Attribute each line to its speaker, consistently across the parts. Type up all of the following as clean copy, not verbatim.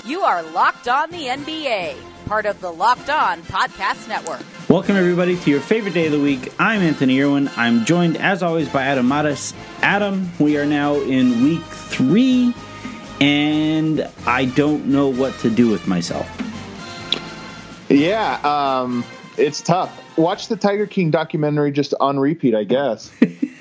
Speaker 1: You are Locked On the NBA, part of the Locked On Podcast Network.
Speaker 2: Welcome, everybody, to your favorite day of the week. I'm Anthony Irwin. I'm joined, as always, by Adam Mattis. Adam, we are now in week 3, and I don't know what to do with myself.
Speaker 3: Yeah, it's tough. Watch the Tiger King documentary just on repeat, I guess.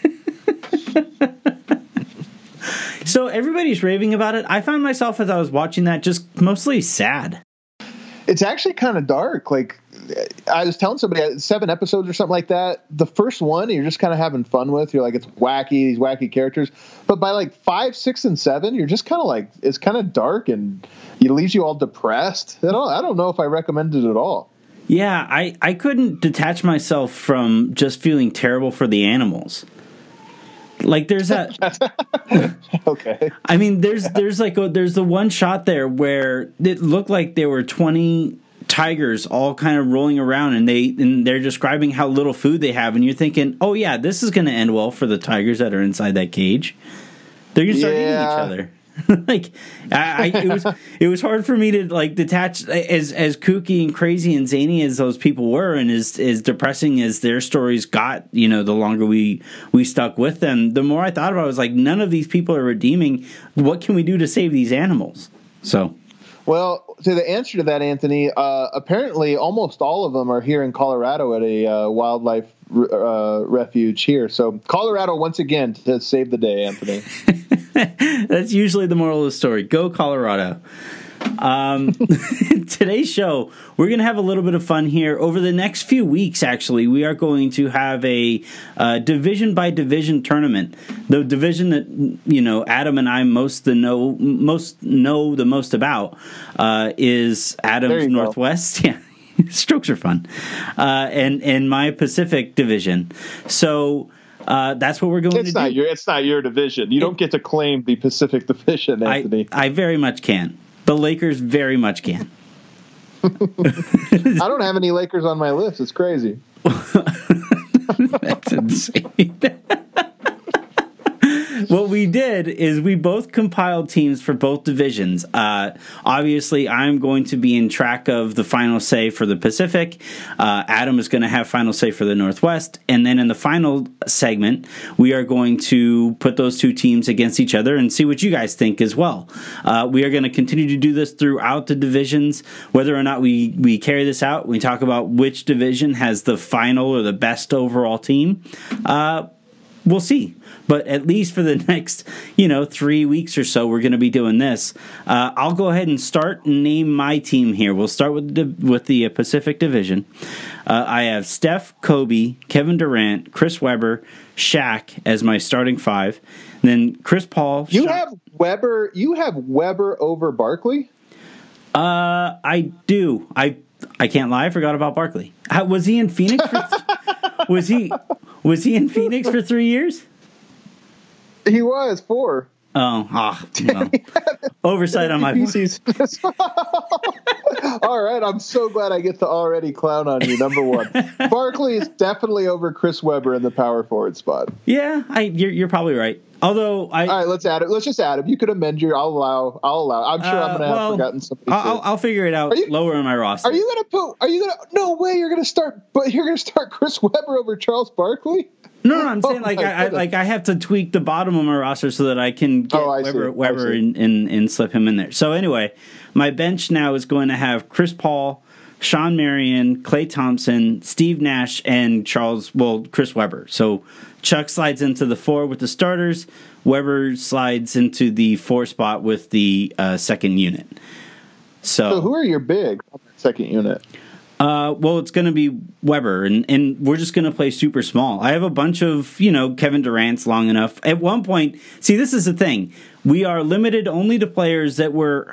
Speaker 2: So everybody's raving about it. I found myself, as I was watching that, just mostly sad.
Speaker 3: It's actually kind of dark. Like, I was telling somebody, 7 episodes or something like that. The first one, you're just kind of having fun with. You're like, it's wacky, these wacky characters. But by like 5, 6, and 7, you're just kind of like, it's kind of dark and it leaves you all depressed. I don't know if I recommend it at all.
Speaker 2: Yeah, I couldn't detach myself from just feeling terrible for the animals. Like, there's that.
Speaker 3: Okay.
Speaker 2: I mean, there's the one shot there where it looked like there were 20 tigers all kind of rolling around, and they're describing how little food they have, and you're thinking, oh yeah, this is going to end well for the tigers that are inside that cage. They're going to start eating each other. Like, it was hard for me to like detach as kooky and crazy and zany as those people were, and as depressing as their stories got. You know, the longer we stuck with them, the more I thought about it, I was like, none of these people are redeeming. What can we do to save these animals? So,
Speaker 3: well, to the answer to that, Anthony, apparently almost all of them are here in Colorado at a wildlife refuge here. So Colorado once again to save the day, Anthony.
Speaker 2: That's usually the moral of the story. Go Colorado. Today's show, we're going to have a little bit of fun here. Over the next few weeks, actually, we are going to have a division-by-division tournament. The division that, you know, Adam and I know the most about is Adam's Northwest. Yeah, strokes are fun. And my Pacific division. So that's what we're going to do.
Speaker 3: It's not your division. You don't get to claim the Pacific Division, Anthony.
Speaker 2: I very much can. The Lakers very much can.
Speaker 3: I don't have any Lakers on my list. It's crazy.
Speaker 2: That's insane. What we did is we both compiled teams for both divisions. Obviously, I'm going to be in track of the final say for the Pacific. Adam is going to have final say for the Northwest. And then in the final segment, we are going to put those two teams against each other and see what you guys think as well. We are going to continue to do this throughout the divisions. Whether or not we carry this out, we talk about which division has the final or the best overall team. We'll see. But at least for the next, 3 weeks or so, we're going to be doing this. I'll go ahead and start and name my team here. We'll start with the Pacific Division. I have Steph, Kobe, Kevin Durant, Chris Webber, Shaq as my starting 5. Then Chris Paul.
Speaker 3: You have Webber over Barkley?
Speaker 2: I do. I can't lie. I forgot about Barkley. Was he in Phoenix? Was he in Phoenix for 3 years?
Speaker 3: He was 4.
Speaker 2: Well. Oversight on my part.
Speaker 3: All right, I'm so glad I get to already clown on you. Number 1, Barkley is definitely over Chris Webber in the power forward spot.
Speaker 2: Yeah, you're probably right. Although all
Speaker 3: right, let's add it. Let's just add it. You could amend your. I'll allow. I'm sure I'm going to have forgotten something.
Speaker 2: I'll figure it out lower in my roster.
Speaker 3: Are you going to? No way. You're going to start. But you're going to start Chris Webber over Charles Barkley.
Speaker 2: No, I'm saying I have to tweak the bottom of my roster so that I can get Webber and slip him in there. So anyway, my bench now is going to have Chris Paul, Sean Marion, Klay Thompson, Steve Nash, and Chris Webber. So Chuck slides into the 4 with the starters. Webber slides into the 4 spot with the second unit. So
Speaker 3: who are your big on that second unit?
Speaker 2: It's going to be Webber, and we're just going to play super small. I have a bunch of, Kevin Durant's long enough. At one point, see, this is the thing. We are limited only to players that were...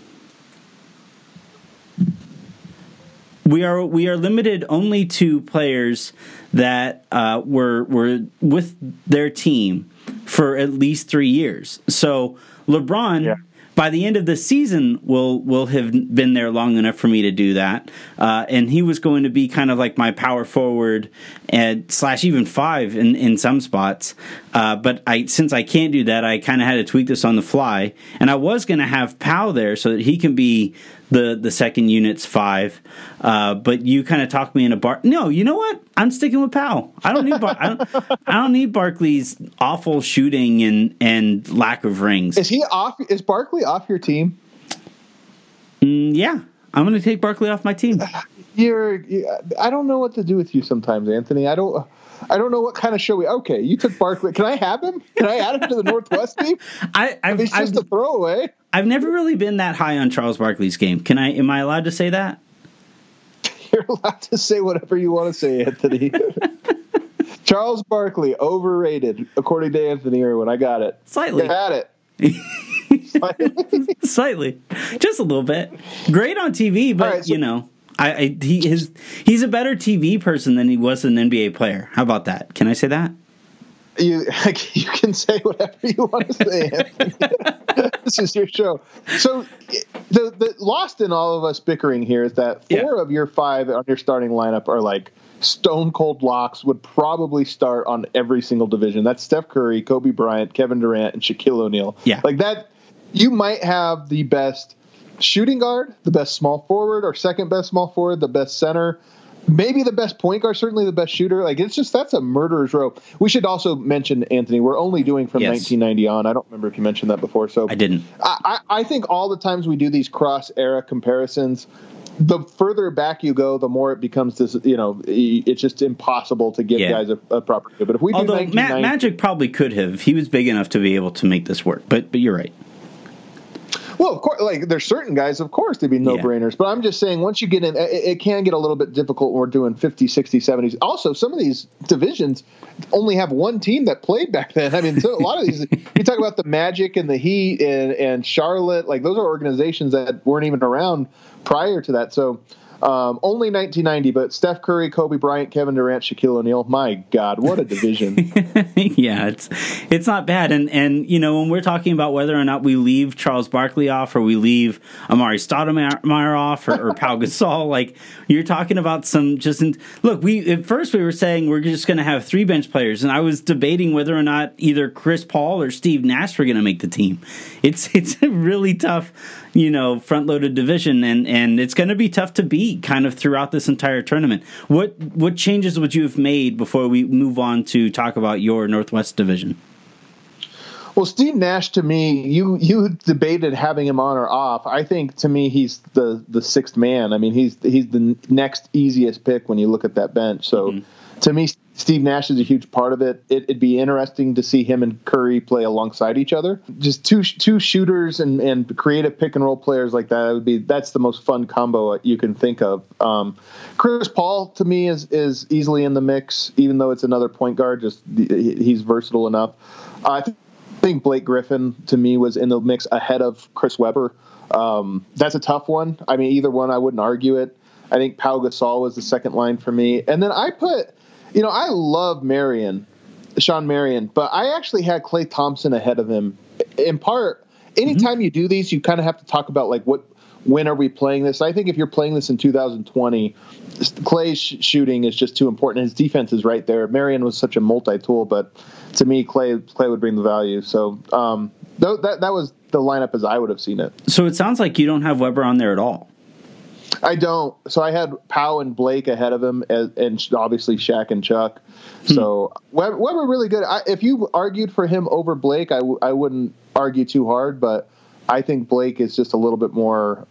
Speaker 2: We are limited only to players that were with their team for at least 3 years. So LeBron, by the end of the season will have been there long enough for me to do that. And he was going to be kind of like my power forward and / even 5 in some spots. But since I can't do that, I kind of had to tweak this on the fly. And I was going to have Powell there so that he can be the second unit's 5. But you kind of talked me into No, you know what? I'm sticking with Powell. I don't need I don't need Barkley's awful shooting and lack of rings.
Speaker 3: Is he off? Is Barkley off your team?
Speaker 2: Yeah, I'm going to take Barkley off my team.
Speaker 3: I don't know what to do with you sometimes, Anthony. I don't know what kind of show okay, you took Barkley. Can I have him? Can I add him to the Northwest team? It's just a throwaway.
Speaker 2: I've never really been that high on Charles Barkley's game. Am I allowed to say that?
Speaker 3: You're allowed to say whatever you want to say, Anthony. Charles Barkley, overrated, according to Anthony Irwin. I got it.
Speaker 2: Slightly.
Speaker 3: You had it.
Speaker 2: Slightly. Just a little bit. Great on TV, but, he's a better TV person than he was an NBA player. How about that? Can I say that?
Speaker 3: You can say whatever you want to say, Anthony. This is your show. So the lost in all of us bickering here is that 4 of your 5 on your starting lineup are like stone cold locks, would probably start on every single division. That's Steph Curry, Kobe Bryant, Kevin Durant, and Shaquille O'Neal.
Speaker 2: Yeah.
Speaker 3: Like that, you might have the best shooting guard, the best small forward, or second best small forward, the best center, maybe the best point guard, certainly the best shooter. Like that's a murderer's row. We should also mention, Anthony, we're only doing from 1990 on. I don't remember if you mentioned that before. So
Speaker 2: I didn't.
Speaker 3: I think all the times we do these cross-era comparisons, the further back you go, the more it becomes this, it's just impossible to give guys a proper good. But if we do
Speaker 2: Magic probably could have. He was big enough to be able to make this work. But you're right.
Speaker 3: Well, of course, like there's certain guys, of course, they'd be no-brainers. But I'm just saying, once you get in, it can get a little bit difficult when we're doing 50s, 60s, 70s. Also, some of these divisions only have one team that played back then. I mean, so a lot of these, you talk about the Magic and the Heat and Charlotte, like those are organizations that weren't even around prior to that. So only 1990, but Steph Curry, Kobe Bryant, Kevin Durant, Shaquille O'Neal. My God, what a division!
Speaker 2: Yeah, it's not bad. And when we're talking about whether or not we leave Charles Barkley off or we leave Amari Stoudemire off or Pau Gasol, like you're talking about some look. At first we were saying we're just going to have 3 bench players, and I was debating whether or not either Chris Paul or Steve Nash were going to make the team. It's a really tough, front-loaded division, and it's going to be tough to beat kind of throughout this entire tournament. What changes would you have made before we move on to talk about your Northwest division?
Speaker 3: Well, Steve Nash, to me, you debated having him on or off. I think, to me, he's the 6th man. I mean, he's the next easiest pick when you look at that bench. So, to me, Steve Nash is a huge part of it. It'd be interesting to see him and Curry play alongside each other. Just two shooters and creative pick and roll players like that. That's the most fun combo you can think of. Chris Paul, to me, is easily in the mix, even though it's another point guard. Just he's versatile enough. I think Blake Griffin, to me, was in the mix ahead of Chris Webber. That's a tough one. I mean, either one, I wouldn't argue it. I think Pau Gasol was the second line for me. And then I put, I love Sean Marion, but I actually had Klay Thompson ahead of him. In part, anytime you do these, you kind of have to talk about like when are we playing this? I think if you're playing this in 2020, Klay's shooting is just too important. His defense is right there. Marion was such a multi-tool, but to me, Klay would bring the value. So that was the lineup as I would have seen it.
Speaker 2: So it sounds like you don't have Webber on there at all.
Speaker 3: I don't. So I had Pau and Blake ahead of him, and obviously Shaq and Chuck. So Webber really good. If you argued for him over Blake, I wouldn't argue too hard, but I think Blake is just a little bit more,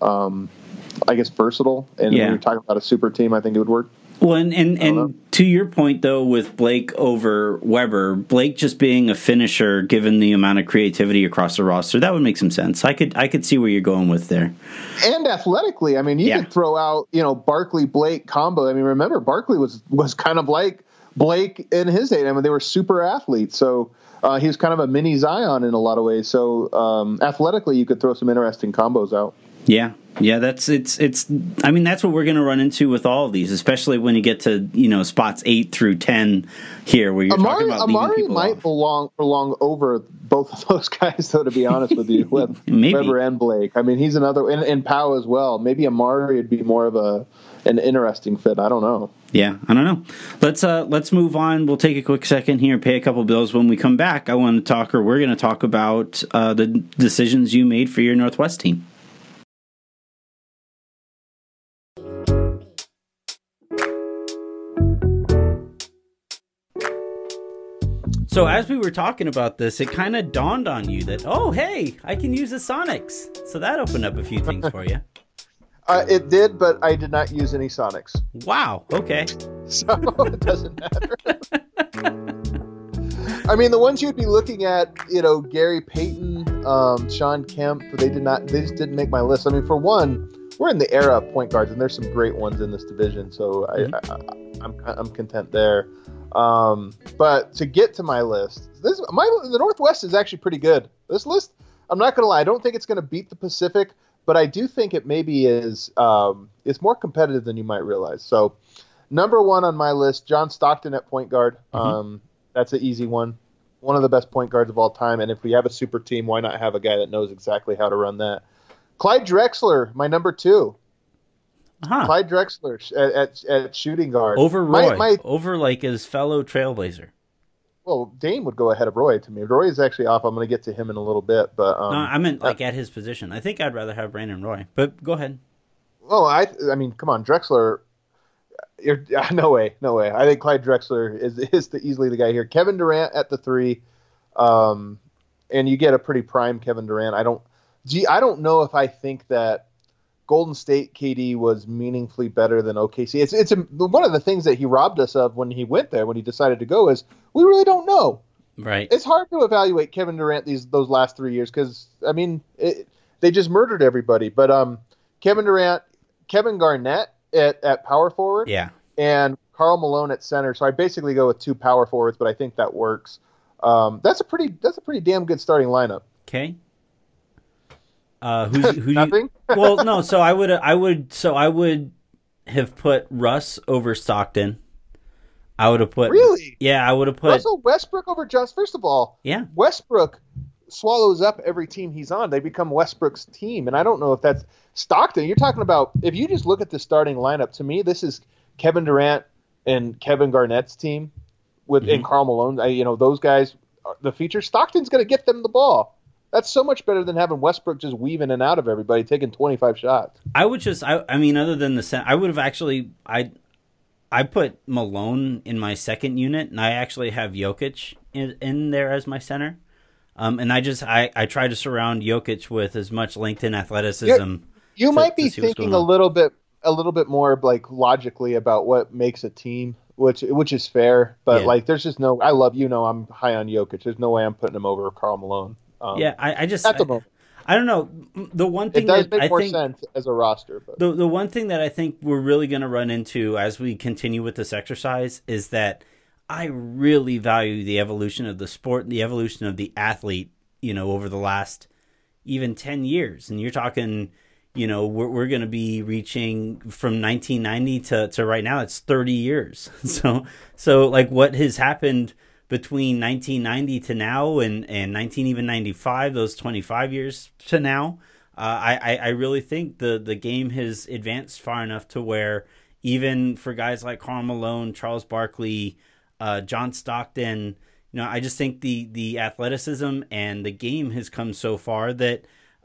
Speaker 3: versatile. And when you're talking about a super team, I think it would work.
Speaker 2: Well, and to your point, though, with Blake over Webber, Blake just being a finisher, given the amount of creativity across the roster, that would make some sense. I could see where you're going with there.
Speaker 3: And athletically, I mean, you could throw out, Barkley-Blake combo. I mean, remember, Barkley was kind of like Blake in his day. I mean, they were super athletes. So he was kind of a mini Zion in a lot of ways. So athletically, you could throw some interesting combos out.
Speaker 2: Yeah. Yeah, that's I mean, that's what we're going to run into with all of these, especially when you get to, spots 8 through 10 here, where you're talking about leaving
Speaker 3: Amari
Speaker 2: people
Speaker 3: might
Speaker 2: off.
Speaker 3: belong over both of those guys, though, to be honest with you,
Speaker 2: Maybe.
Speaker 3: Weber and Blake. I mean, he's another, and Powell as well. Maybe Amari would be more of an interesting fit. I don't know.
Speaker 2: Yeah, I don't know. Let's move on. We'll take a quick second here, pay a couple bills. When we come back, we're going to talk about the decisions you made for your Northwest team. So as we were talking about this, it kind of dawned on you that, oh, hey, I can use the Sonics. So that opened up a few things for you.
Speaker 3: It did, but I did not use any Sonics.
Speaker 2: Wow. Okay.
Speaker 3: So it doesn't matter. I mean, the ones you'd be looking at, Gary Payton, Sean Kemp, they just didn't make my list. I mean, for one, we're in the era of point guards, and there's some great ones in this division. So I'm content there. But to get to my list, the Northwest is actually pretty good. This list, I'm not going to lie, I don't think it's going to beat the Pacific, but I do think it maybe is. It's more competitive than you might realize. So, number 1 on my list, John Stockton at point guard. That's an easy one. One of the best point guards of all time. And if we have a super team, why not have a guy that knows exactly how to run that? Clyde Drexler, my number 2.
Speaker 2: Uh-huh.
Speaker 3: Clyde Drexler at shooting guard.
Speaker 2: Over Roy. Over like his fellow Trailblazer.
Speaker 3: Well, Dame would go ahead of Roy to me. Roy is actually off. I'm going to get to him in a little bit. But
Speaker 2: no, I meant like at his position. I think I'd rather have Brandon Roy. But go ahead.
Speaker 3: Well, I mean, come on, Drexler. No way. I think Clyde Drexler is easily the guy here. Kevin Durant at the 3. And you get a pretty prime Kevin Durant. I don't know if I think that Golden State KD was meaningfully better than OKC. It's one of the things that he robbed us of when he went there, when he decided to go, is we really don't know.
Speaker 2: Right.
Speaker 3: It's hard to evaluate Kevin Durant those last 3 years because, I mean, they just murdered everybody. But Kevin Durant, Kevin Garnett at power forward, and Karl Malone at center. So I basically go with 2 power forwards, but I think that works. That's a pretty damn good starting lineup.
Speaker 2: Okay. Who
Speaker 3: Nothing?
Speaker 2: Well, no. So I would have put Russ over Stockton. I would have put
Speaker 3: really.
Speaker 2: Yeah, I would have put
Speaker 3: Russell Westbrook over Johnson. First of all,
Speaker 2: yeah,
Speaker 3: Westbrook swallows up every team he's on. They become Westbrook's team, and I don't know if that's Stockton. You're talking about if you just look at the starting lineup. To me, this is Kevin Durant and Kevin Garnett's team and Karl Malone. Those guys, the feature. Stockton's going to get them the ball. That's so much better than having Westbrook just weaving in and out of everybody, taking 25 shots.
Speaker 2: I would just, I mean, other than I would have actually, I put Malone in my second unit, and I actually have Jokic in there as my center. And I try to surround Jokic with as much LinkedIn athleticism.
Speaker 3: You might be thinking a little bit more like logically about what makes a team, which is fair. But like, there's just no. I love I'm high on Jokic. There's no way I'm putting him over Karl Malone.
Speaker 2: I just
Speaker 3: at the moment.
Speaker 2: I don't know. The one thing
Speaker 3: it does
Speaker 2: that
Speaker 3: make more sense as a roster, but
Speaker 2: the one thing that I think we're really going to run into as we continue with this exercise is that I really value the evolution of the sport and the evolution of the athlete. Over the last even 10 years, and you're talking. We're going to be reaching from 1990 to right now. It's 30 years. So like what has happened between 1990 to now and 1995, those 25 years to now, I really think the game has advanced far enough to where even for guys like Karl Malone, Charles Barkley, John Stockton, I just think the athleticism and the game has come so far that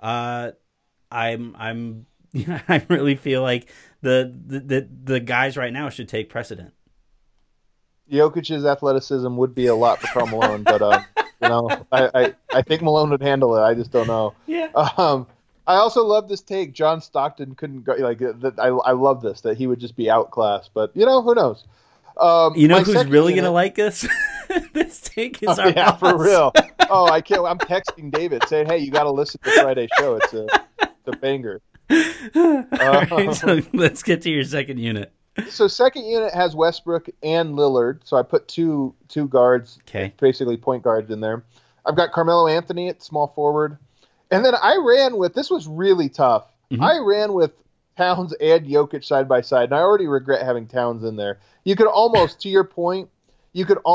Speaker 2: I really feel like the guys right now should take precedent.
Speaker 3: Jokic's athleticism would be a lot for Karl Malone, but I think Malone would handle it. I just don't know.
Speaker 2: Yeah.
Speaker 3: I also love this take. John Stockton couldn't go like that. I love this that he would just be outclassed, but who knows?
Speaker 2: Who's really gonna like this? This take is our boss.
Speaker 3: For real. Oh, I can't. I'm texting David saying, "Hey, you got to listen to Friday's show. It's a banger."
Speaker 2: Right, so let's get to your second unit.
Speaker 3: So second unit has Westbrook and Lillard. So I put two guards, basically point guards in there. I've got Carmelo Anthony at small forward. And then I ran with, this was really tough. I ran with Towns and Jokic side by side, and I already regret having Towns in there. You could almost, to your point, you had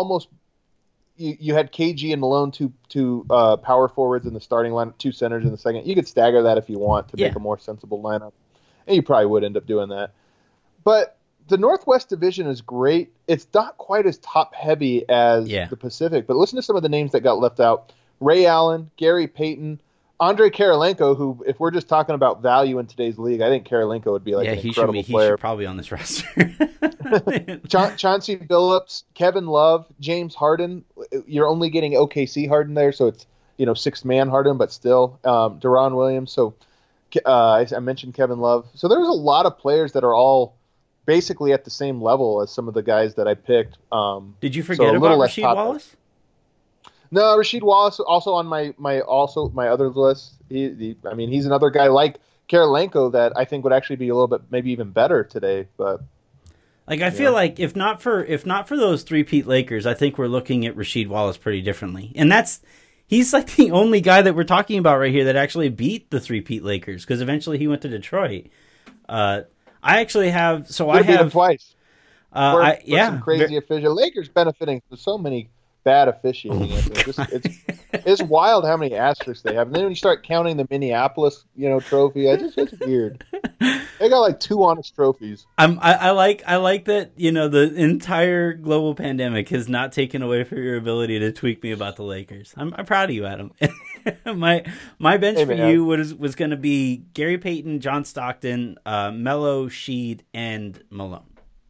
Speaker 3: KG and Malone, two power forwards in the starting line, two centers in the second. You could stagger that if you want to make a more sensible lineup, and you probably would end up doing that. But the Northwest Division is great. It's not quite as top-heavy as the Pacific, but listen to some of the names that got left out. Ray Allen, Gary Payton, Andrei Kirilenko, who, if we're just talking about value in today's league, I think Kirilenko would be an incredible player.
Speaker 2: He should probably on this roster.
Speaker 3: Chauncey Billups, Kevin Love, James Harden. You're only getting OKC Harden there, so it's sixth man Harden, but still Deron Williams. So I mentioned Kevin Love. So there's a lot of players that are all basically at the same level as some of the guys that I picked.
Speaker 2: Did you forget about Rasheed Wallace?
Speaker 3: No, Rasheed Wallace also on my other list. He's another guy like Kirilenko that I think would actually be a little bit maybe even better today. But
Speaker 2: I feel like if not for those three-peat Lakers, I think we're looking at Rasheed Wallace pretty differently. And he's like the only guy that we're talking about right here that actually beat the three-peat Lakers, because eventually he went to Detroit. I actually have I have
Speaker 3: him twice.
Speaker 2: Some
Speaker 3: crazy official. Lakers benefiting from so many bad officiating. It's wild how many asterisks they have. And then when you start counting the Minneapolis, trophy, it's weird. They got like 2 honest trophies.
Speaker 2: I like that, the entire global pandemic has not taken away from your ability to tweak me about the Lakers. I'm proud of you, Adam. my bench for you was going to be Gary Payton, John Stockton, Melo, Sheed, and Malone.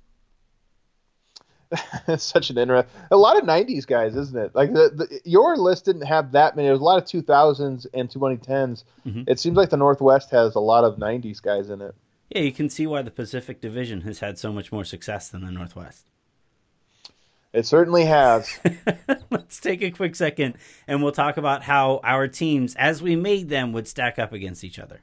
Speaker 3: It's such an interesting. A lot of '90s guys, isn't it? Like your list didn't have that many. There was a lot of 2000s and 2010s. Mm-hmm. It seems like the Northwest has a lot of '90s guys in it.
Speaker 2: Yeah, you can see why the Pacific Division has had so much more success than the Northwest.
Speaker 3: It certainly has.
Speaker 2: Let's take a quick second, and we'll talk about how our teams, as we made them, would stack up against each other.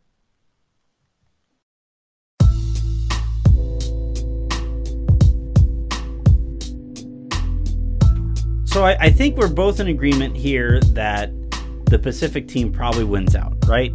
Speaker 2: So I think we're both in agreement here that the Pacific team probably wins out, right?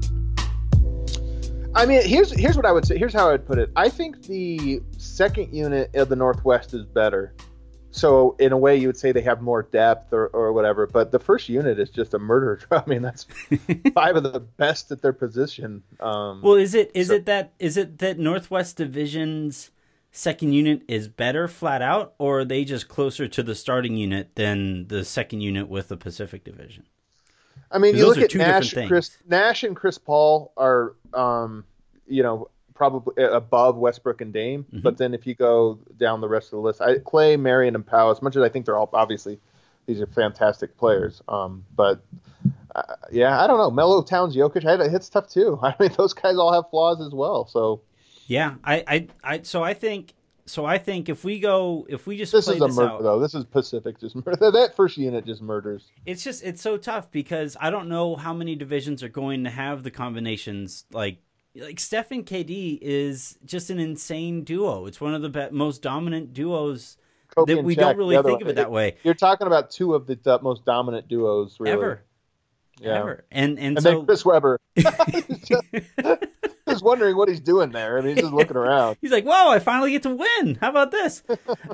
Speaker 3: I mean, here's what I would say. Here's how I would put it. I think the second unit of the Northwest is better. So in a way, you would say they have more depth or whatever. But the first unit is just a murder. I mean, that's 5 of the best at their position.
Speaker 2: Well, is it that Northwest Division's second unit is better flat out, or are they just closer to the starting unit than the second unit with the Pacific Division?
Speaker 3: I mean, you look at Nash and Chris Paul are, probably above Westbrook and Dame. Mm-hmm. But then if you go down the rest of the list, Clay, Marion, and Powell, as much as I think they're all obviously these are fantastic players. I don't know. Melo, Towns, Jokic, it's tough too. I mean, those guys all have flaws as well. So.
Speaker 2: Yeah, I think if we just
Speaker 3: this
Speaker 2: play
Speaker 3: is a
Speaker 2: this
Speaker 3: murder
Speaker 2: out,
Speaker 3: though. This is Pacific just murder. That first unit just murders.
Speaker 2: It's so tough because I don't know how many divisions are going to have the combinations like Steph and KD is just an insane duo. It's one of the most dominant duos
Speaker 3: Kobe
Speaker 2: that we
Speaker 3: Shaq,
Speaker 2: don't really think of it that way.
Speaker 3: You're talking about 2 of the most dominant duos really.
Speaker 2: Ever. And so
Speaker 3: then Chris Webber. Just wondering what he's doing there. I mean, he's just looking around.
Speaker 2: He's like, "Whoa! I finally get to win. How about this?"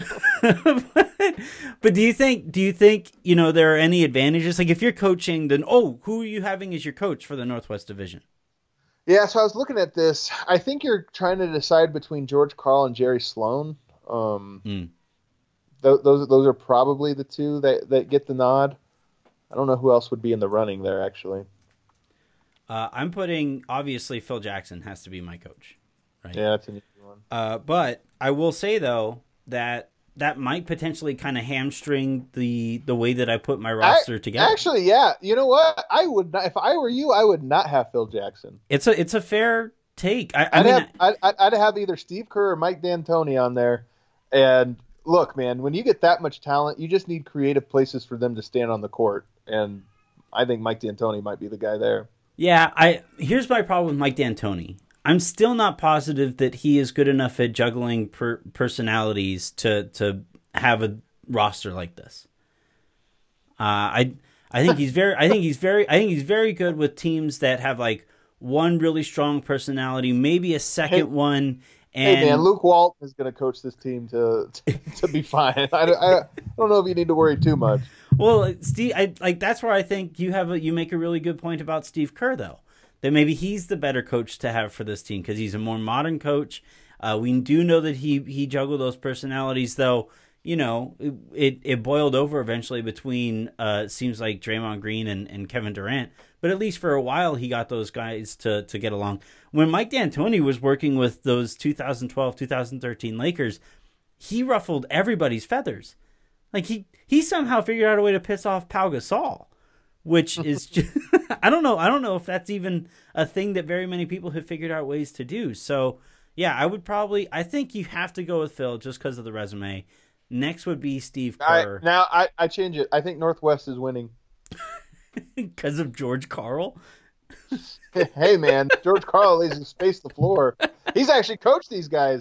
Speaker 2: But do you think there are any advantages? Like if you're coaching, then who are you having as your coach for the Northwest Division?
Speaker 3: Yeah, so I was looking at this. I think you're trying to decide between George Karl and Jerry Sloan. Those are probably the 2 that get the nod. I don't know who else would be in the running there, actually.
Speaker 2: I'm putting, obviously, Phil Jackson has to be my coach. Right?
Speaker 3: Yeah, that's an easy one.
Speaker 2: But I will say, though, that might potentially kind of hamstring the way that I put my roster together.
Speaker 3: Actually, yeah. You know what? I would not, if I were you, I would not have Phil Jackson.
Speaker 2: It's a fair take.
Speaker 3: I'd have either Steve Kerr or Mike D'Antoni on there. And look, man, when you get that much talent, you just need creative places for them to stand on the court. And I think Mike D'Antoni might be the guy there.
Speaker 2: Yeah, here's my problem with Mike D'Antoni. I'm still not positive that he is good enough at juggling personalities to have a roster like this. I think he's very good with teams that have like one really strong personality, maybe a second one. And
Speaker 3: hey man, Luke Walton is going to coach this team to be fine. I don't know if you need to worry too much.
Speaker 2: Well, Steve, that's where I think you make a really good point about Steve Kerr, though, that maybe he's the better coach to have for this team because he's a more modern coach. We do know that he juggled those personalities, though. You know, it boiled over eventually between seems like Draymond Green and Kevin Durant. But at least for a while, he got those guys to get along. When Mike D'Antoni was working with those 2012, 2013 Lakers, he ruffled everybody's feathers. Like he somehow figured out a way to piss off Pau Gasol, which is just, I don't know if that's even a thing that very many people have figured out ways to do. So yeah, I think you have to go with Phil just because of the resume. Next would be Steve Kerr.
Speaker 3: I change it. I think Northwest is winning.
Speaker 2: Because of George Karl?
Speaker 3: Hey, man. George Karl is space the floor. He's actually coached these guys.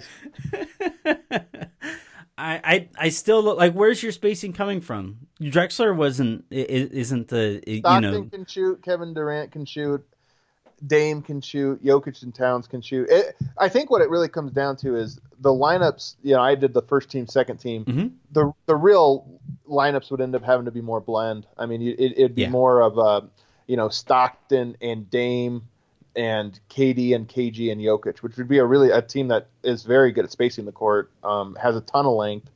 Speaker 2: I still look like, where's your spacing coming from? Drexler isn't the,
Speaker 3: Stockton can shoot. Kevin Durant can shoot. Dame can shoot. Jokic and Towns can shoot. I think what it really comes down to is the lineups. You know, I did the first team, second team. Mm-hmm. The real lineups would end up having to be more blend. I mean, it'd be more of Stockton and Dame and KD and KG and Jokic, which would be a team that is very good at spacing the court, has a ton of length.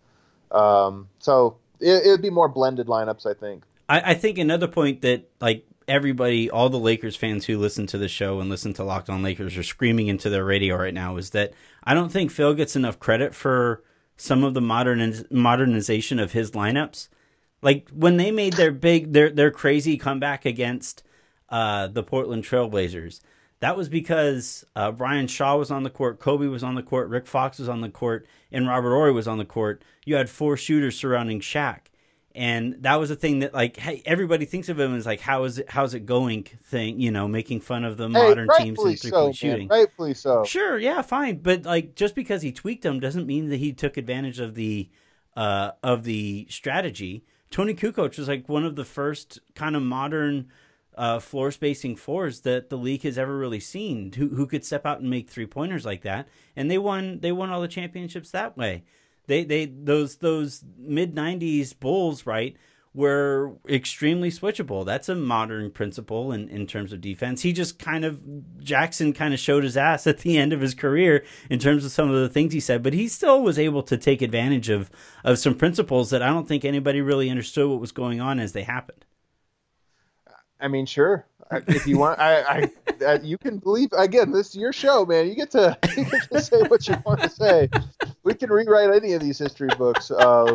Speaker 3: So it'd be more blended lineups, I think.
Speaker 2: I think another point that, like, everybody, all the Lakers fans who listen to the show and listen to Locked On Lakers are screaming into their radio right now is that I don't think Phil gets enough credit for some of the modernization of his lineups. Like when they made their crazy comeback against the Portland Trailblazers, that was because Brian Shaw was on the court, Kobe was on the court, Rick Fox was on the court, and Robert Horry was on the court. You had four shooters surrounding Shaq. And that was a thing that, like, hey, everybody thinks of him as like, how's it going thing, making fun of the modern teams and three-point shooting.
Speaker 3: Rightfully so.
Speaker 2: Sure, yeah, fine. But like, just because he tweaked them doesn't mean that he took advantage of the strategy. Tony Kukoc was like one of the first kind of modern floor spacing fours that the league has ever really seen, who could step out and make 3-pointers like that. And they won all the championships that way. Those mid-90s Bulls, right, were extremely switchable. That's a modern principle in terms of defense. Jackson kind of showed his ass at the end of his career in terms of some of the things he said, but he still was able to take advantage of some principles that I don't think anybody really understood what was going on as they happened.
Speaker 3: I mean, sure. If you want, you can believe. Again, this is your show, man. You get to say what you want to say. We can rewrite any of these history books.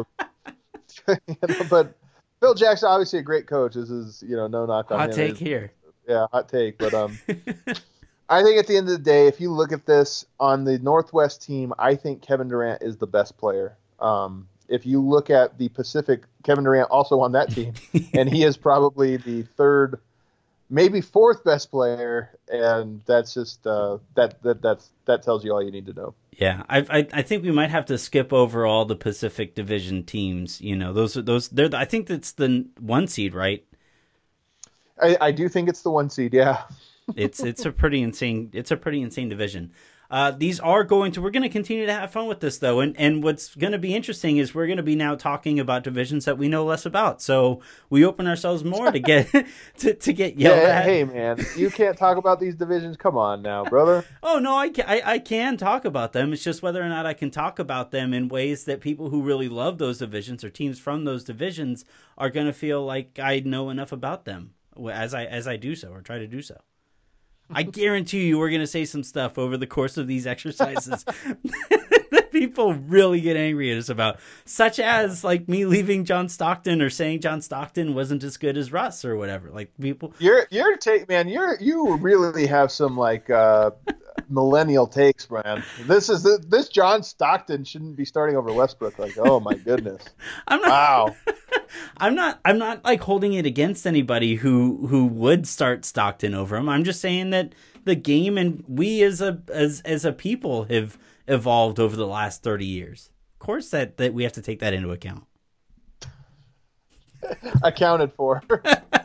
Speaker 3: But Phil Jackson, obviously a great coach. This is, no knock on him.
Speaker 2: Hot take here.
Speaker 3: Yeah, hot take. But I think at the end of the day, if you look at this on the Northwest team, I think Kevin Durant is the best player. If you look at the Pacific, Kevin Durant also on that team, and he is probably the third, maybe fourth best player, and that's just that tells you all you need to know.
Speaker 2: Yeah, I think we might have to skip over all the Pacific Division teams. I think that's the 1 seed, right?
Speaker 3: I do think it's the 1 seed. Yeah,
Speaker 2: it's a pretty insane division. We're going to continue to have fun with this, though, and what's going to be interesting is we're going to be now talking about divisions that we know less about. So we open ourselves more to get to get yelled at.
Speaker 3: Hey, man, you can't talk about these divisions. Come on now, brother.
Speaker 2: Oh no, I can talk about them. It's just whether or not I can talk about them in ways that people who really love those divisions or teams from those divisions are going to feel like I know enough about them as I do so or try to do so. I guarantee you we're going to say some stuff over the course of these exercises that people really get angry at us about, such as like me leaving John Stockton or saying John Stockton wasn't as good as Russ or whatever. Like people,
Speaker 3: your take, man. You really have some like millennial takes, man. This John Stockton shouldn't be starting over Westbrook. Like, oh my goodness. Wow.
Speaker 2: I'm not like holding it against anybody who would start Stockton over him. I'm just saying that the game and we as a people have evolved over the last 30 years. Of course that we have to take that into account.
Speaker 3: Accounted for.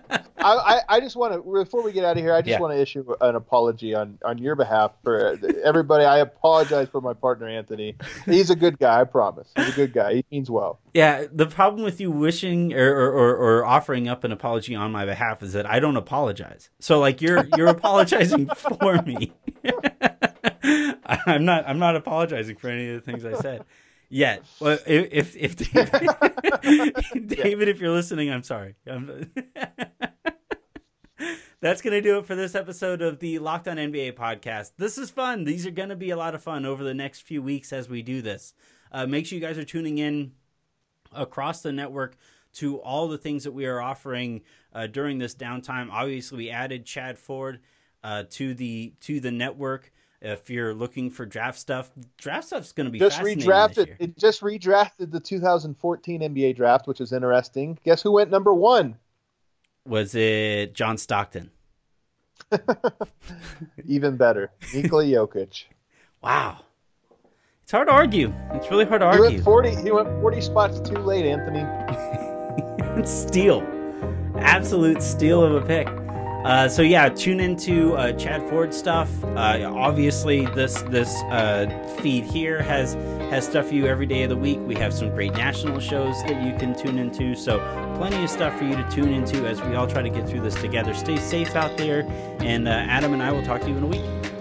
Speaker 3: I just want to, before we get out of here, I just want to issue an apology on your behalf for everybody. I apologize for my partner, Anthony. He's a good guy, I promise. He's a good guy. He means well.
Speaker 2: Yeah, the problem with you wishing or offering up an apology on my behalf is that I don't apologize. So like you're apologizing for me. I'm not apologizing for any of the things I said yet. Well, if David, David, if you're listening, I'm sorry. That's going to do it for this episode of the Locked On NBA podcast. This is fun. These are going to be a lot of fun over the next few weeks as we do this. Make sure you guys are tuning in across the network to all the things that we are offering during this downtime. Obviously, we added Chad Ford to the network. If you're looking for draft stuff's going to be fascinating this year.
Speaker 3: It just redrafted the 2014 NBA draft, which is interesting. Guess who went number 1?
Speaker 2: Was it John Stockton?
Speaker 3: Even better. Nikola Jokic.
Speaker 2: Wow. It's hard to argue. It's really hard to argue.
Speaker 3: He went 40 spots too late, Anthony.
Speaker 2: Steal. Absolute steal of a pick. So yeah, tune into Chad Ford stuff. Obviously, this feed here has stuff for you every day of the week. We have some great national shows that you can tune into. So plenty of stuff for you to tune into as we all try to get through this together. Stay safe out there, and Adam and I will talk to you in a week.